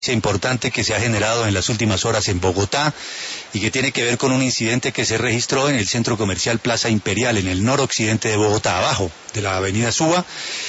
importante que se ha generado en las últimas horas en Bogotá y que tiene que ver con un incidente que se registró en el centro comercial Plaza Imperial, en el noroccidente de Bogotá, abajo de la avenida Suba,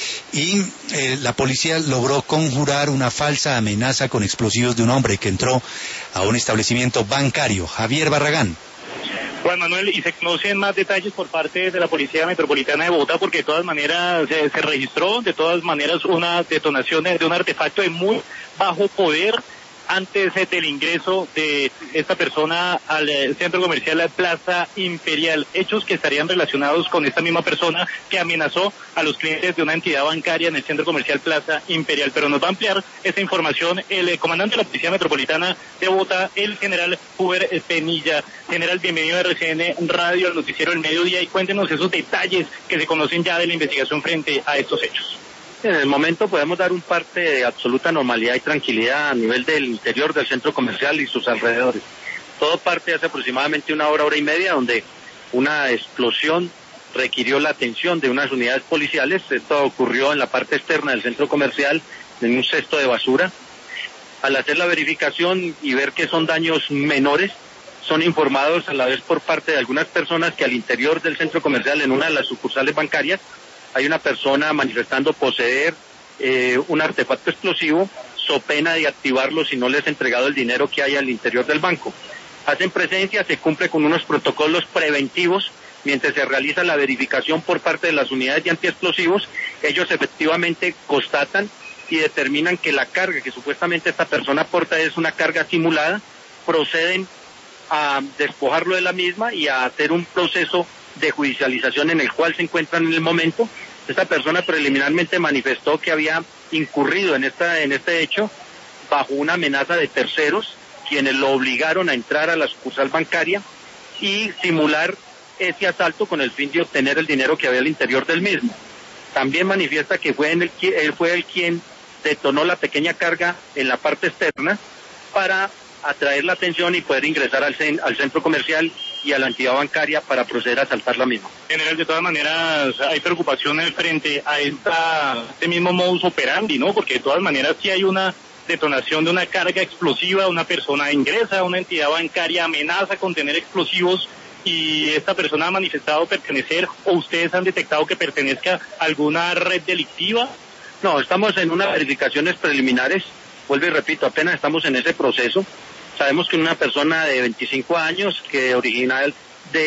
y la policía logró conjurar una falsa amenaza con explosivos de un hombre que entró a un establecimiento bancario. Javier Barragán. Juan Manuel, y se conocen más detalles por parte de la Policía Metropolitana de Bogotá, porque de todas maneras se registró, de todas maneras, una detonación de un artefacto de muy bajo poder antes del ingreso de esta persona al centro comercial Plaza Imperial, hechos que estarían relacionados con esta misma persona que amenazó a los clientes de una entidad bancaria en el centro comercial Plaza Imperial. Pero nos va a ampliar esta información el comandante de la Policía Metropolitana de Bogotá, el general Huber Penilla. General, bienvenido a RCN Radio, al noticiero El Mediodía, y cuéntenos esos detalles que se conocen ya de la investigación frente a estos hechos. En el momento podemos dar un parte de absoluta normalidad y tranquilidad a nivel del interior del centro comercial y sus alrededores. Todo parte hace aproximadamente una hora y media, donde una explosión requirió la atención de unas unidades policiales. Esto ocurrió en la parte externa del centro comercial, en un cesto de basura. Al hacer la verificación y ver que son daños menores, son informados a la vez por parte de algunas personas que al interior del centro comercial, en una de las sucursales bancarias, hay una persona manifestando poseer un artefacto explosivo, so pena de activarlo si no les ha entregado el dinero que hay al interior del banco. Hacen presencia, se cumple con unos protocolos preventivos mientras se realiza la verificación por parte de las unidades de antiexplosivos. Ellos efectivamente constatan y determinan que la carga que supuestamente esta persona porta es una carga simulada. Proceden a despojarlo de la misma y a hacer un proceso de judicialización en el cual se encuentran en el momento. Esta persona preliminarmente manifestó que había incurrido en este hecho bajo una amenaza de terceros, quienes lo obligaron a entrar a la sucursal bancaria y simular ese asalto con el fin de obtener el dinero que había al interior del mismo. También manifiesta que él fue el quien detonó la pequeña carga en la parte externa para atraer la atención y poder ingresar al centro comercial y a la entidad bancaria para proceder a asaltar la misma. General, de todas maneras, hay preocupaciones frente a este mismo modus operandi, ¿no? Porque de todas maneras sí hay una detonación de una carga explosiva, una persona ingresa a una entidad bancaria, amenaza con tener explosivos, y esta persona ha manifestado pertenecer, o ustedes han detectado que pertenezca a alguna red delictiva. No, estamos en unas verificaciones preliminares, vuelvo y repito, apenas estamos en ese proceso. Sabemos que una persona de 25 años, que originario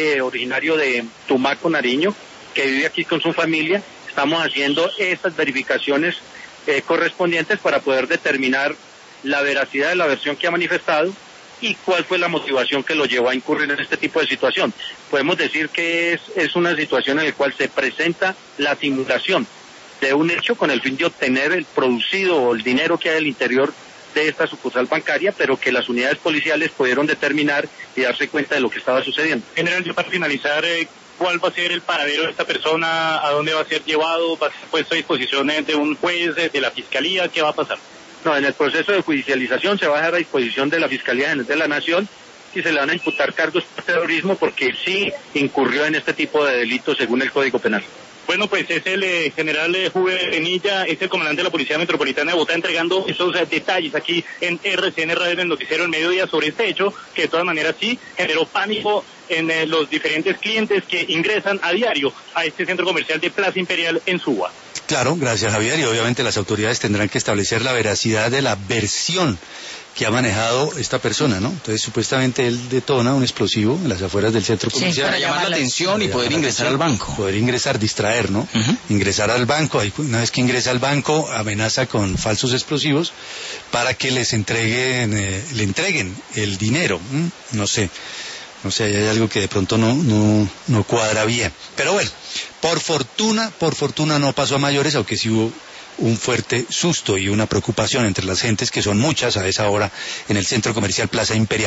de Tumaco, Nariño, que vive aquí con su familia, estamos haciendo estas verificaciones correspondientes para poder determinar la veracidad de la versión que ha manifestado y cuál fue la motivación que lo llevó a incurrir en este tipo de situación. Podemos decir que es una situación en la cual se presenta la simulación de un hecho con el fin de obtener el producido o el dinero que hay al interior de esta sucursal bancaria, pero que las unidades policiales pudieron determinar y darse cuenta de lo que estaba sucediendo. General, yo para finalizar, ¿cuál va a ser el paradero de esta persona? ¿A dónde va a ser llevado? ¿Va a ser puesto a disposición de un juez, de la fiscalía? ¿Qué va a pasar? No, en el proceso de judicialización se va a dejar a disposición de la Fiscalía General de la Nación y se le van a imputar cargos por terrorismo porque sí incurrió en este tipo de delitos según el Código Penal. Bueno, pues es el general Huber Penilla, es el comandante de la Policía Metropolitana de Bogotá, entregando esos detalles aquí en RCN Radio, en el noticiero El Mediodía, sobre este hecho, que de todas maneras sí generó pánico en los diferentes clientes que ingresan a diario a este centro comercial de Plaza Imperial en Suba. Claro, gracias Javier, y obviamente las autoridades tendrán que establecer la veracidad de la versión que ha manejado esta persona, ¿no? Entonces, supuestamente él detona un explosivo en las afueras del centro comercial. Para llamar la atención y poder ingresar al banco. Poder ingresar, distraer, ¿no? Ingresar al banco, una vez que ingresa al banco, amenaza con falsos explosivos para que le entreguen el dinero. No sé, hay algo que de pronto no cuadra bien. Pero bueno, por fortuna no pasó a mayores, aunque sí hubo un fuerte susto y una preocupación entre las gentes, que son muchas a esa hora, en el centro comercial Plaza Imperial.